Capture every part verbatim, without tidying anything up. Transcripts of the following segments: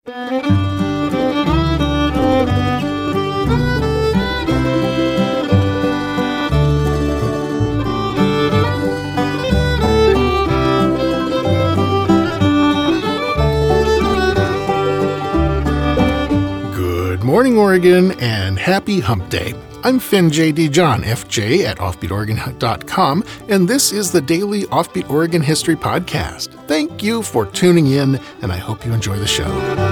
Good morning, Oregon, and happy Hump Day. I'm Finn J D. John, F J at offbeat oregon dot com, and this is the daily Offbeat Oregon History Podcast. Thank you for tuning in, and I hope you enjoy the show.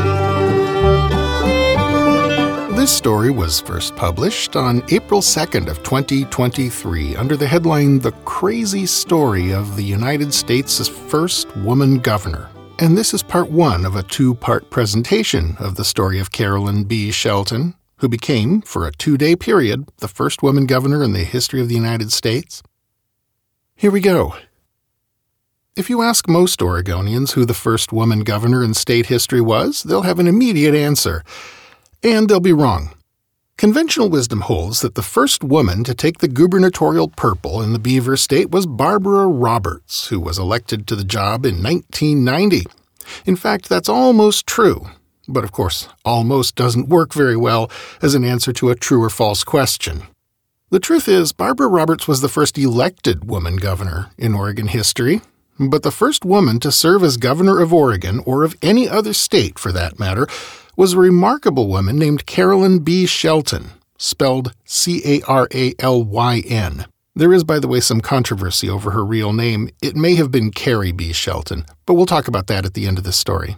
This story was first published on April second of twenty twenty-three under the headline The Crazy Story of the United States' First Woman Governor. And this is part one of a two-part presentation of the story of Carolyn B. Shelton, who became, for a two-day period, the first woman governor in the history of the United States. Here we go. If you ask most Oregonians who the first woman governor in state history was, they'll have an immediate answer. And they'll be wrong. Conventional wisdom holds that the first woman to take the gubernatorial purple in the Beaver State was Barbara Roberts, who was elected to the job in nineteen ninety. In fact, that's almost true. But of course, almost doesn't work very well as an answer to a true or false question. The truth is, Barbara Roberts was the first elected woman governor in Oregon history, but the first woman to serve as governor of Oregon, or of any other state for that matter, was a remarkable woman named Carolyn B. Shelton, spelled C A R A L Y N. There is, by the way, some controversy over her real name. It may have been Carrie B. Shelton, but we'll talk about that at the end of this story.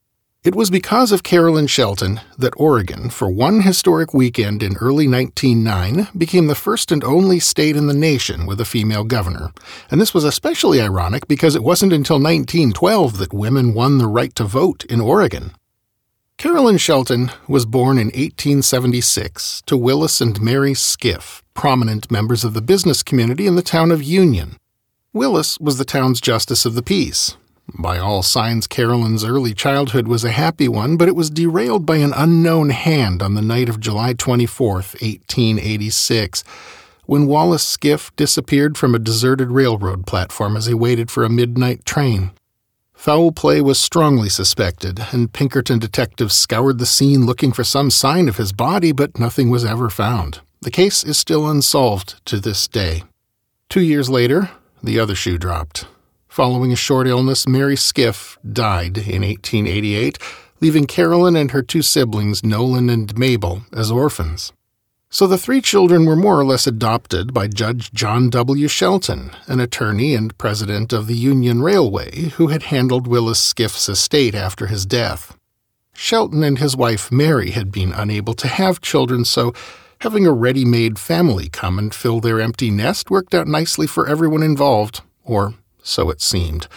It was because of Carolyn Shelton that Oregon, for one historic weekend in early nineteen oh nine, became the first and only state in the nation with a female governor. And this was especially ironic because it wasn't until nineteen twelve that women won the right to vote in Oregon. Carolyn Shelton was born in eighteen seventy-six to Willis and Mary Skiff, prominent members of the business community in the town of Union. Willis was the town's justice of the peace. By all signs, Carolyn's early childhood was a happy one, but it was derailed by an unknown hand on the night of July twenty-fourth, eighteen eighty-six, when Wallace Skiff disappeared from a deserted railroad platform as he waited for a midnight train. Foul play was strongly suspected, and Pinkerton detectives scoured the scene looking for some sign of his body, but nothing was ever found. The case is still unsolved to this day. Two years later, the other shoe dropped. Following a short illness, Mary Skiff died in eighteen eighty-eight, leaving Carolyn and her two siblings, Nolan and Mabel, as orphans. So the three children were more or less adopted by Judge John W. Shelton, an attorney and president of the Union Railway, who had handled Willis Skiff's estate after his death. Shelton and his wife Mary had been unable to have children, so having a ready-made family come and fill their empty nest worked out nicely for everyone involved, or so it seemed.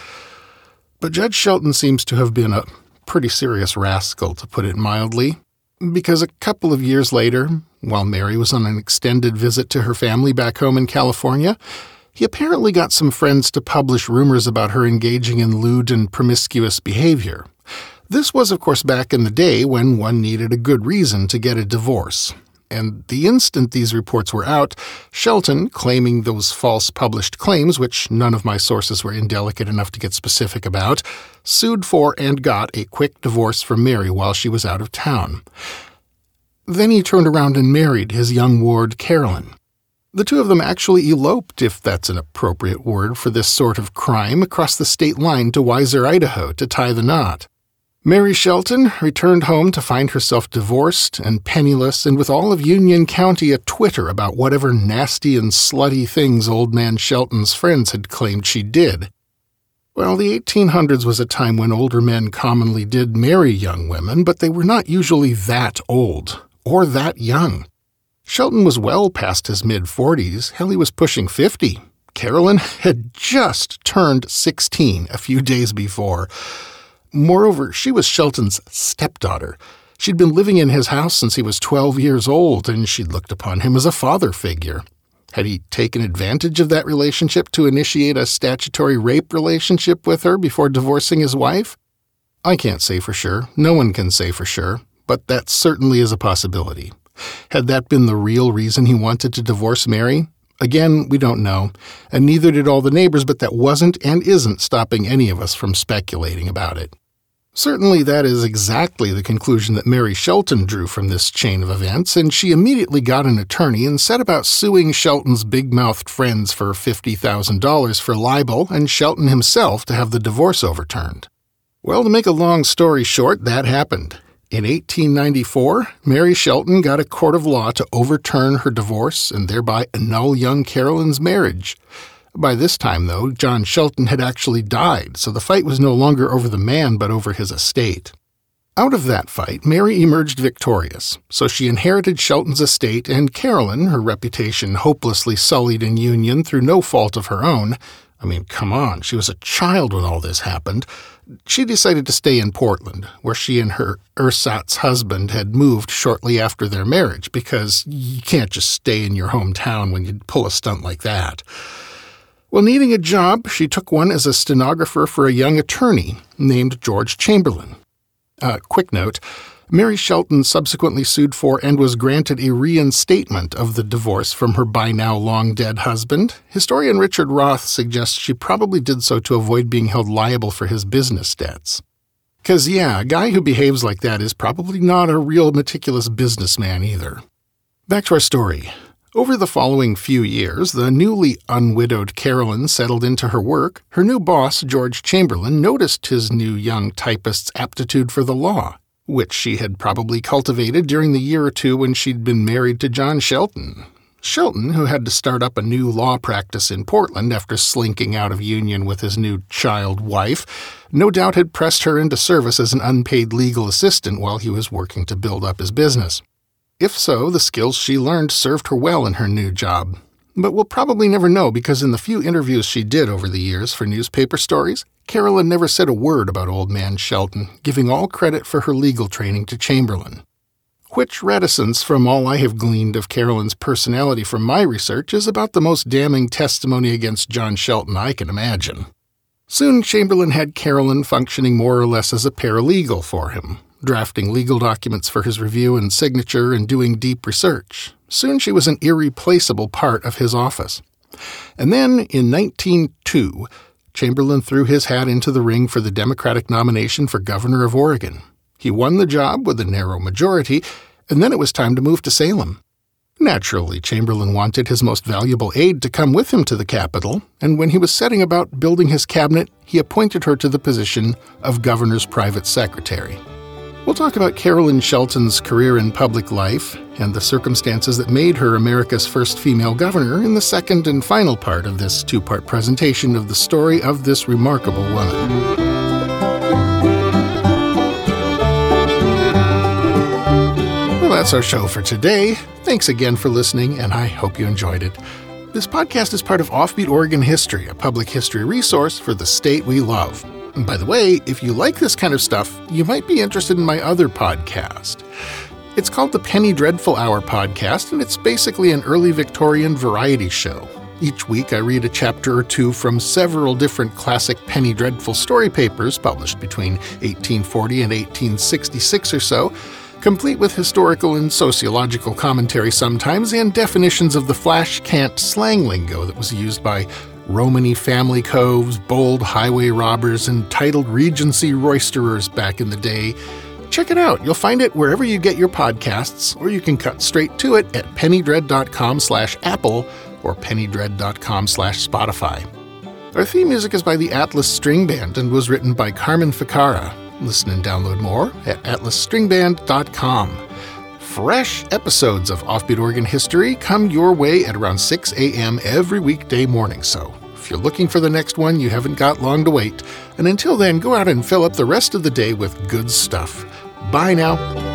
But Judge Shelton seems to have been a pretty serious rascal, to put it mildly, because a couple of years later, while Mary was on an extended visit to her family back home in California, he apparently got some friends to publish rumors about her engaging in lewd and promiscuous behavior. This was, of course, back in the day when one needed a good reason to get a divorce. And the instant these reports were out, Shelton, claiming those false published claims, which none of my sources were indelicate enough to get specific about, sued for and got a quick divorce from Mary while she was out of town. Then he turned around and married his young ward, Carolyn. The two of them actually eloped, if that's an appropriate word for this sort of crime, across the state line to Weiser, Idaho, to tie the knot. Mary Shelton returned home to find herself divorced and penniless, and with all of Union County a-twitter about whatever nasty and slutty things old man Shelton's friends had claimed she did. Well, the eighteen hundreds was a time when older men commonly did marry young women, but they were not usually that old, or that young. Shelton was well past his mid-forties, hell, he was pushing fifty. Carolyn had just turned sixteen a few days before. Moreover, she was Shelton's stepdaughter. She'd been living in his house since he was twelve years old, and she'd looked upon him as a father figure. Had he taken advantage of that relationship to initiate a statutory rape relationship with her before divorcing his wife? I can't say for sure. No one can say for sure. But that certainly is a possibility. Had that been the real reason he wanted to divorce Mary? Again, we don't know, and neither did all the neighbors, but that wasn't and isn't stopping any of us from speculating about it. Certainly that is exactly the conclusion that Mary Shelton drew from this chain of events, and she immediately got an attorney and set about suing Shelton's big-mouthed friends for fifty thousand dollars for libel and Shelton himself to have the divorce overturned. Well, to make a long story short, that happened. In eighteen ninety-four, Mary Shelton got a court of law to overturn her divorce and thereby annul young Carolyn's marriage. By this time, though, John Shelton had actually died, so the fight was no longer over the man but over his estate. Out of that fight, Mary emerged victorious, so she inherited Shelton's estate, and Carolyn, her reputation hopelessly sullied in union through no fault of her own — I mean, come on, she was a child when all this happened — she decided to stay in Portland, where she and her ersatz husband had moved shortly after their marriage, because you can't just stay in your hometown when you pull a stunt like that. Well, needing a job, she took one as a stenographer for a young attorney named George Chamberlain. Uh, quick note, Mary Shelton subsequently sued for and was granted a reinstatement of the divorce from her by-now long-dead husband. Historian Richard Roth suggests she probably did so to avoid being held liable for his business debts. 'Cause yeah, a guy who behaves like that is probably not a real meticulous businessman either. Back to our story. Over the following few years, the newly unwidowed Carolyn settled into her work. Her new boss, George Chamberlain, noticed his new young typist's aptitude for the law, which she had probably cultivated during the year or two when she'd been married to John Shelton. Shelton, who had to start up a new law practice in Portland after slinking out of union with his new child wife, no doubt had pressed her into service as an unpaid legal assistant while he was working to build up his business. If so, the skills she learned served her well in her new job. But we'll probably never know because in the few interviews she did over the years for newspaper stories, Carolyn never said a word about old man Shelton, giving all credit for her legal training to Chamberlain. Which reticence, from all I have gleaned of Carolyn's personality from my research, is about the most damning testimony against John Shelton I can imagine. Soon Chamberlain had Carolyn functioning more or less as a paralegal for him, drafting legal documents for his review and signature and doing deep research. Soon she was an irreplaceable part of his office. And then, in nineteen oh two, Chamberlain threw his hat into the ring for the Democratic nomination for governor of Oregon. He won the job with a narrow majority, and then it was time to move to Salem. Naturally, Chamberlain wanted his most valuable aide to come with him to the capital, and when he was setting about building his cabinet, he appointed her to the position of governor's private secretary. We'll talk about Carolyn Shelton's career in public life and the circumstances that made her America's first female governor in the second and final part of this two-part presentation of the story of this remarkable woman. Well, that's our show for today. Thanks again for listening, and I hope you enjoyed it. This podcast is part of Offbeat Oregon History, a public history resource for the state we love. And by the way, if you like this kind of stuff, you might be interested in my other podcast. It's called the Penny Dreadful Hour podcast, and it's basically an early Victorian variety show. Each week I read a chapter or two from several different classic Penny Dreadful story papers published between eighteen forty and eighteen sixty-six or so, complete with historical and sociological commentary sometimes, and definitions of the flash cant slang lingo that was used by Romany family coves, bold highway robbers, and titled Regency roisterers back in the day. Check it out. You'll find it wherever you get your podcasts, or you can cut straight to it at pennydread.com slash Apple or pennydread.com slash Spotify. Our theme music is by the Atlas String Band and was written by Carmen Ficara. Listen and download more at atlas string band dot com. Fresh episodes of Offbeat Oregon History come your way at around six a.m. every weekday morning, so if you're looking for the next one, you haven't got long to wait. And until then, go out and fill up the rest of the day with good stuff. Bye now.